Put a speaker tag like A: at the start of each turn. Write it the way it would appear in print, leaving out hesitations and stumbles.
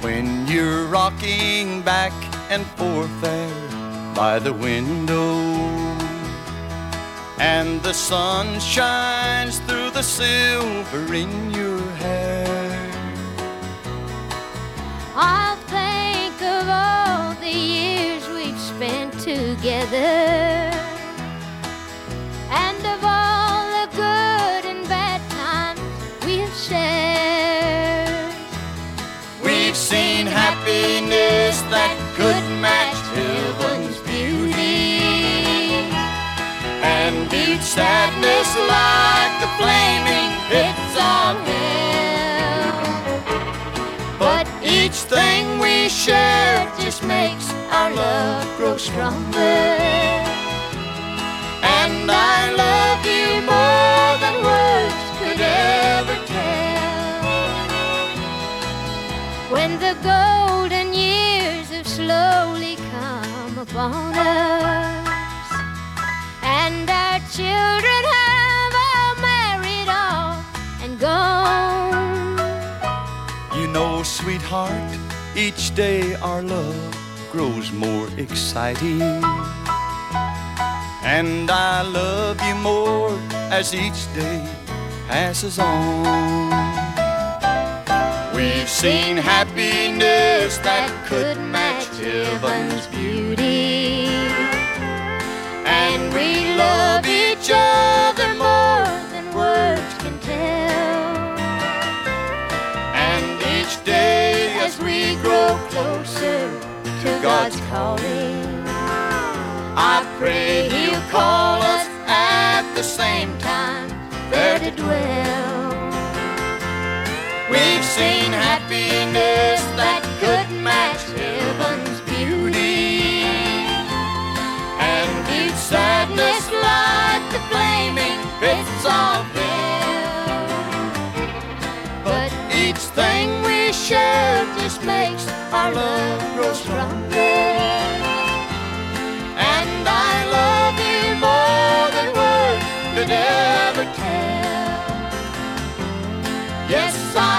A: when you're rocking back and forth there by the window, and the sun shines through the silver in your hair.
B: I'll think of all the years we've spent together, and of all the good and bad times we've shared.
A: We've seen happiness that could match heaven's beauty, and viewed sadness like the flaming pits of hell. But each thing we share just makes our love grow stronger, and I love you more than words could ever tell.
B: When the golden years have slowly come upon us, and our children have all married off and gone.
A: You know, sweetheart, each day our love grows more exciting, and I love you more as each day passes on. We've seen happiness that could match heaven's beauty, and we love each other more than words can tell. And each day as we grow closer to God's calling, I pray He'll call us at the same time there to dwell. We've seen happiness that could match heaven's beauty, and viewed sadness like the flaming pits of hell. But each thing we share just makes our love grow stronger, and I love you more than words could ever tell. Yes, I